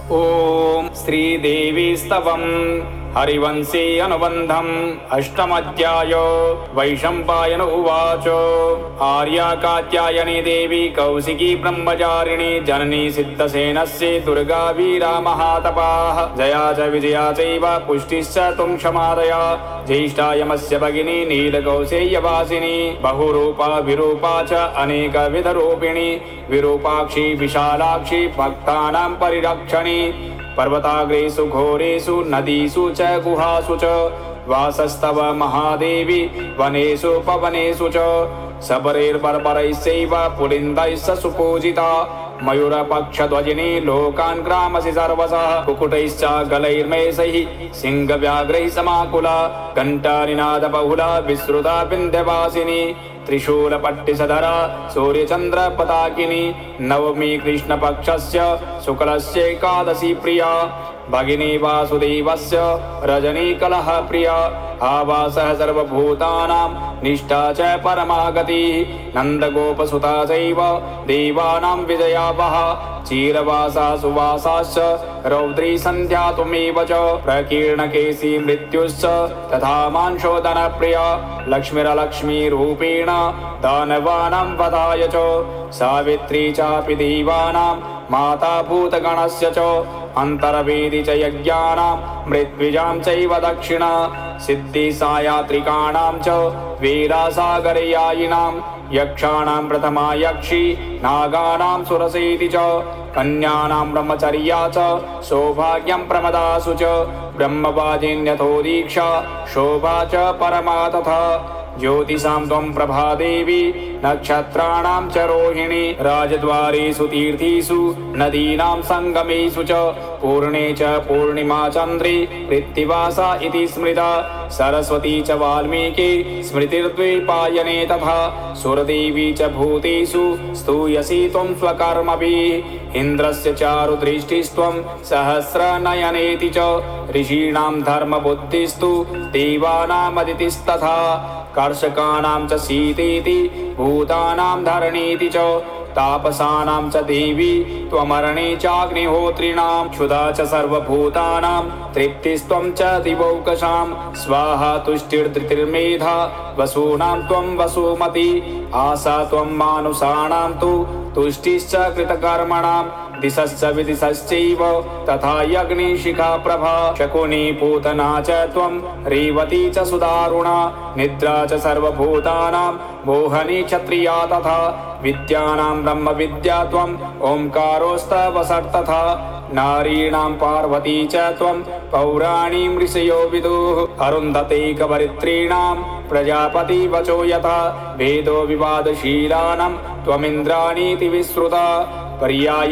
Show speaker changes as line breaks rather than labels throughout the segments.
ओम श्रीदेवी स्तवम् हरिवंशे अनुबन्धम् अष्टमध्याय। वैशम्पायन उवाच आर्या कात्यायनी देवी कौशिकी ब्रह्मचारिणी जननी सिद्धसेनस्य दुर्गा वीरा महातपाः जया च विजया चैव पुष्टिश्च त्वं क्षमादया ज्येष्ठा यमस्य भगिनी नीलकौशेयवासिनी बहुरूपा विरूपा च अनेकविधरूपिणी विरूपाक्षी विशालाक्षी भक्तानां परिरक्षणी पर्वताग्रेषु घोरेषु नदीषु च गुहासु च वासस्तव महादेवी वनेषु पवनेषु च शबरैर्बर्बरैश्चैव पुलिन्दैश्च सुपूजिता मयूरपक्षध्वजिनी लोकान् ग्रामसि सर्वशः कुकुटैश्च गलैर्मेषैः सिंहव्याघ्रैः समाकुला घण्टानिनादबहुला विश्रुता विन्ध्यवासिनी त्रिशूलपट्टिसधरा सूर्यचन्द्रपताकिनी नवमी कृष्णपक्षस्य शुक्लस्यैकादशी प्रिया भगिनी वासुदेवस्य रजनी कलह प्रिया आवासः सर्वभूतानां निष्ठा च परमागतिः नन्दगोपसुता चैव देवानां विजया वः चीरवासा सुवासाश्च रौद्री सन्ध्या त्वमेव च प्रकीर्णकेशी मृत्युश्च तथा मांशोदनप्रिया लक्ष्मीरलक्ष्मीरूपेण दानवानां वधाय च सावित्री चापि देवानां माता भूतगणस्य च अन्तर्वेदी च यज्ञानां मृत्विजां चैव दक्षिणा सिद्धिसायात्रिकाणां च वीरासागरयायिनां यक्षाणां प्रथमा यक्षी नागानां सुरसेति च कन्यानां ब्रह्मचर्या च सौभाग्यं प्रमदासु च ब्रह्मवादिन्यथो दीक्षा शोभा च परमा तथा ज्योतिषां त्वं प्रभादेवी नक्षत्राणां च रोहिणी राजद्वारेषु तीर्थेषु नदीनां संगमेषु च पूर्णे च पूर्णिमा चन्द्रे पृथ्वीवासा इति स्मृता सरस्वती च वाल्मीकि स्मृतिर्द्वैपायने तथा सुरदेवी च भूतेषु स्तूयसी त्वं स्वकर्मभिः इन्द्रस्य चारुदृष्टिस्त्वं सहस्रनयनेति च ऋषीणां धर्मबुद्धिस्तु देवानामदितिस्तथा कर्षकाणां च सीतेति भूतानां धरणीति च तापसानां च देवी त्वमरणे चाग्निहोत्रिणां क्षुधा च सर्वभूतानां तृप्तिस्त्वं च दिवौकशां स्वाहा तुष्टिर्धृतिर्मेधा वसूनां त्वं वसुमती आशा त्वं मानुषाणां तु तुष्टिश्च कृतकर्मणां दिशश्च विदिशश्चैव तथा यज्ञशिखा प्रभा शकुनी पूतना च त्वं रेवती च सुदारुणा निद्रा च सर्वभूतानां मोहनी क्षत्रिया तथा विद्यानां ब्रह्मविद्या त्वं ओंकारोस्तवसर्तथा नारीणां पार्वती च त्वं पौराणीं ऋषयो विदुः अरुन्धतेकवरित्रीणां प्रजापति वचो यथा भेदो विवादशीलानां त्वमिन्द्राणीति विश्रुता पर्याय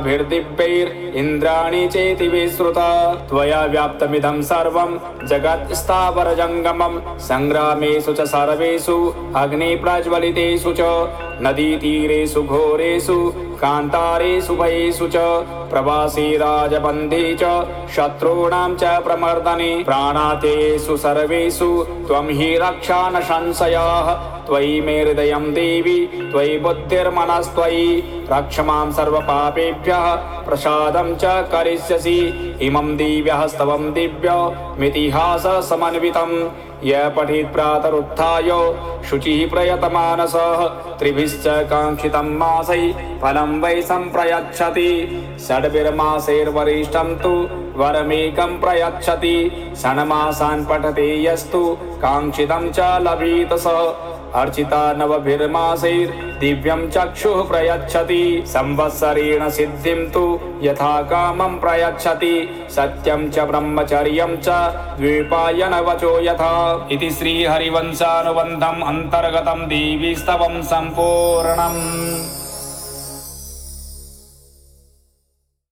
नामभिर्दिव्यैरिन्द्राणि चेति विश्रुता त्वया व्याप्तमिदं सर्वं जगत् स्थावरजङ्गमं संग्रामेषु च सर्वेषु अग्निप्रज्वलितेषु च नदीतीरेषु घोरेषु कान्तारेषु भयेषु च प्रवासी राजबन्धे च शत्रूणां च प्रमर्दने प्राणातेषु सर्वेषु त्वं हि रक्षा न संशयः त्वयि मे हृदयं देवी त्वयि बुद्धिर्मनस्त्वयि रक्ष मां सर्वपापेभ्यः प्रसादं च करिष्यसि इमं दिव्यहस्तवं दिव्यमितिहाससमन्वितं यः पठेत् प्रातरुत्थाय शुचिः प्रयतमानसः त्रिभिश्च काङ्क्षितं मासैः फलं वै सम्प्रयच्छति षड्भिर्मासैर्वरिष्ठं तु वरमेकं प्रयच्छति षण्मासान् पठते यस्तु काङ्क्षितं च लभेत सः अर्चिता नवभिर्मासैर्दिव्यं चक्षुः प्रयच्छति संवत्सरेण सिद्धिं तु यथा कामं प्रयच्छति सत्यं च ब्रह्मचर्यं च द्वैपायन वचो यथा इति श्रीहरिवंशानुबन्धम् अन्तर्गतं देवीस्तवं सम्पूर्णम्।